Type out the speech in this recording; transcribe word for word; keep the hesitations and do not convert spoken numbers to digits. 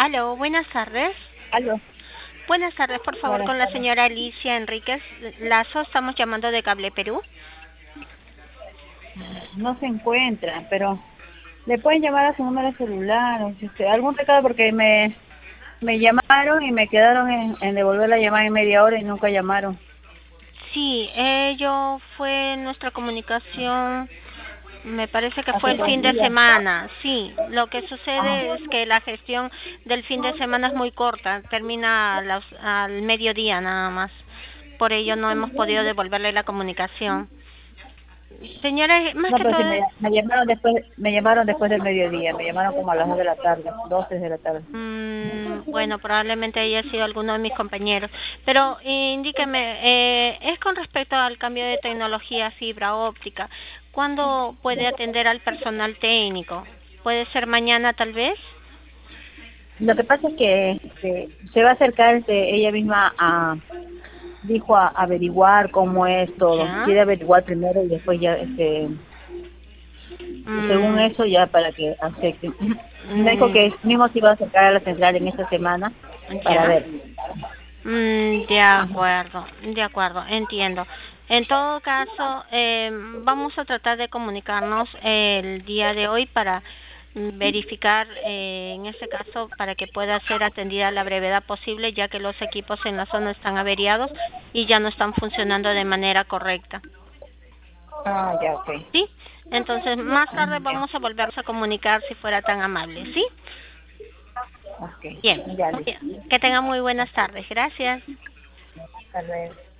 Aló, buenas tardes. Aló, Buenas tardes, por favor, buenas con la tardes. señora Alicia Enríquez Lazo. Estamos llamando de Cable Perú. No se encuentra, pero le pueden llamar a su número de celular o si usted, algún recado porque me, me llamaron y me quedaron en, en devolver la llamada en media hora y nunca llamaron. Sí, ello fue nuestra comunicación. Me parece que fue Hace el dos fin de días. semana. Sí, lo que Ajá. sucede es que la gestión del fin de semana es muy corta, termina a las- al mediodía nada más. Por ello no hemos podido devolverle la comunicación. Señora, más No, que pero sí todo. me, me llamaron después, me llamaron después del mediodía, me llamaron como a las dos de la tarde, doce de la tarde. Mm, bueno, probablemente haya sido alguno de mis compañeros. Pero eh, indíqueme, eh, es con respecto al cambio de tecnología fibra óptica. ¿Cuándo puede atender al personal técnico? ¿Puede ser mañana tal vez? Lo que pasa es que este, se va a acercar este, ella misma a, dijo a averiguar cómo es todo. ¿Ya? Quiere averiguar primero y después ya este según Mm, eso ya para que acepten. Me dijo mm, que mismo se iba a acercar a la central en esta semana para ¿ya? ver. Mm, de Ajá. acuerdo, de acuerdo, entiendo. En todo caso, eh, vamos a tratar de comunicarnos el día de hoy para mm, verificar, eh, en este caso, para que pueda ser atendida a la brevedad posible, ya que los equipos en la zona están averiados y ya no están funcionando de manera correcta. Ah, ya, ok. ¿Sí? Entonces, más tarde Mm, ya, vamos a volvernos a comunicar si fuera tan amable, ¿sí? ok. Bien. Ya, listo. Que tengan muy buenas tardes. Gracias. Hasta luego.